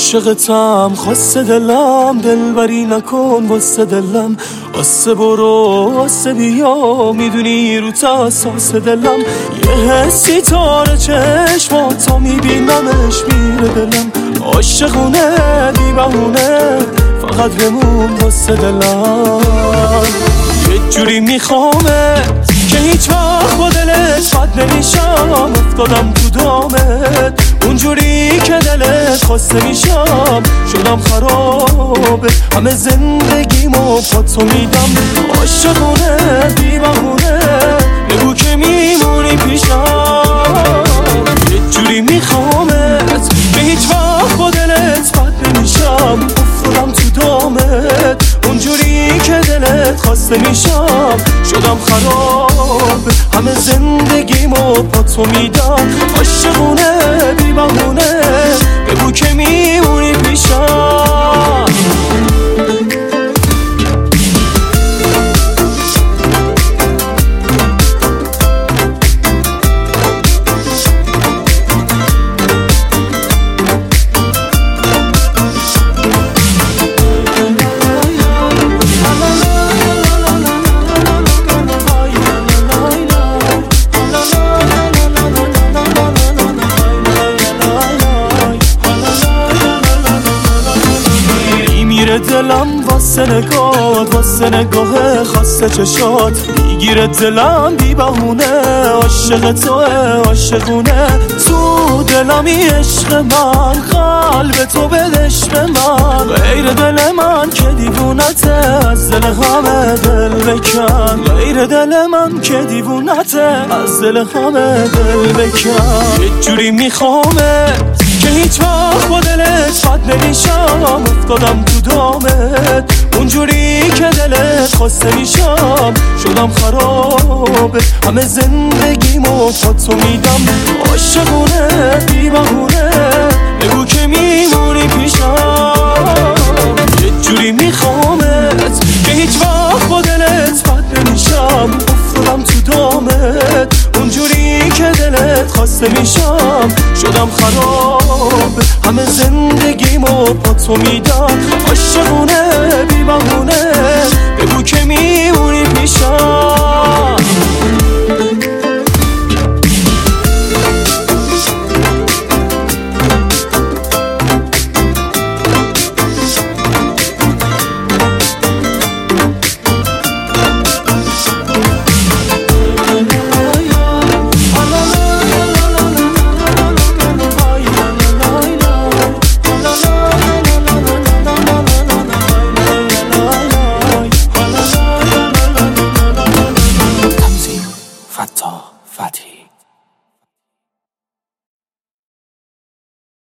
عاشقتم خاصه دلم، دلبری نکن واسه دلم، آسه برو آسه بیا، میدونی رو تاساس دلم یه حسی تاره چشماتا میبینمش میره دلم، عاشقونه بی بهونه فقط بمون واسه دلم، یه جوری میخوامت که هیچ وقت با دلت بد نمیشم، افتادم تو دامت اونجوری که دلت خواسته میشم، شدم خرابه همه زندگیمو با تو میدم، عاشقونه بی بهونه بگو که میمونی پیشم، یه جوری میخوامت که هیچ وقت با دلت بد نمیشم، افتادم تو دامت اونجوری که دلت خواسته میشم، شدم خراب همه زندگیمو با تو میدم، عاشقونه بی بهونه بگو که میمونی پیشم. دلم واسه نگات، واسه نگاه خاصه چشات، میگیره دلم بی بهونه، عاشق توه عاشقونه، تو دلمی عشق من، قلب تو بدش به من، غیر دل من که دیوونته از دل همه دل بکن، غیر دل من که دیوونته از دل همه دل بکن، یه جوری میخوامت که هیچ وقت با دلت بد نمیشم، افتادم تو دامت اونجوری که دلت خواسته میشم، شدم خرابه همه زندگیمو با تو میدم، عاشقونه بی بهونه بگو که میمونی پیشم، یه جوری میخوامت که هیچ وقت با دلت بد نمیشم، افتادم تو دامت اونجوری که دلت خواسته میشم، شدم خراب همه زندگیمو با تو میدم، عاشقونه بی بهونه بگو که میمونی پیشم. فتاح فتحی